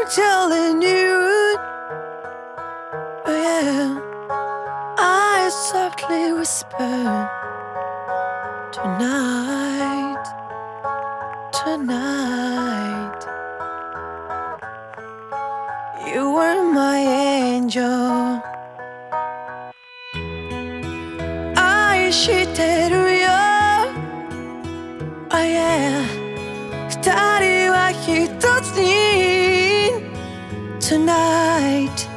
I'm telling you, oh yeah, I softly whisper tonight, tonight. You were my angel. 愛してるよ、oh yeah、二人は一つに tonight